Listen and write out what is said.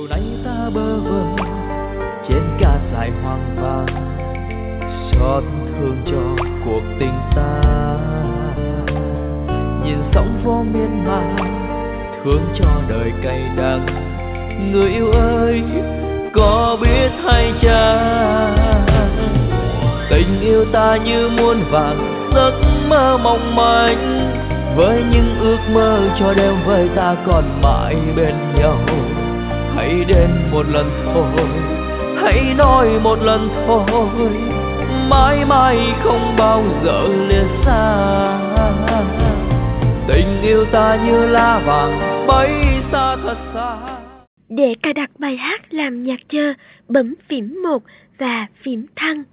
chiều nay ta bơ vơ trên cát dài hoang vắng, xót thương cho cuộc tình ta. Nhìn sóng vô miên man, thương cho đời cay đắng. Người yêu ơi, có biết hay chăng, tình yêu ta như muôn vàn giấc mơ mong manh, với những ước mơ cho đêm với ta còn mãi bên nhau. Hãy đến một lần thôi, hãy nói một lần thôi, mãi mãi không bao giờ lìa xa. Tình yêu ta như lá vàng bay xa thật xa. Để cài đặt bài hát làm nhạc chờ, bấm phím 1 và phím thăng.